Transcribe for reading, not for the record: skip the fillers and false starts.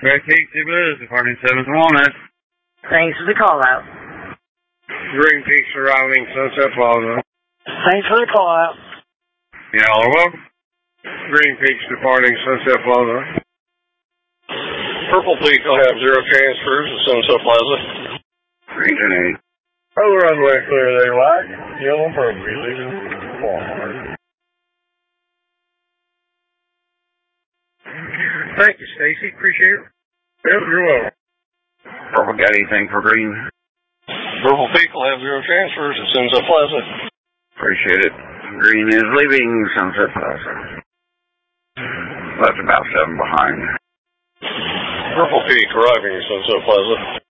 Red Peak Two Blues, departing 7th Walnut. Thanks for the call out. Green Peaks arriving Sunset Plaza. Thanks for the call out. Y'all are welcome. Green Peaks departing Sunset Plaza. Purple Peak will have 0 transfers at Sunset Plaza. Region 8. Oh, the runway clear there, White. Yellow and purple, leaving Walmart. Thank you, Stacy. Appreciate it. Yep, you're welcome. Purple got anything for green? Purple Peak will have 0 transfers at Sunset Plaza. Appreciate it. Green is leaving Sunset Plaza. Left about 7 behind. Purple Peak arriving at Sunset Plaza.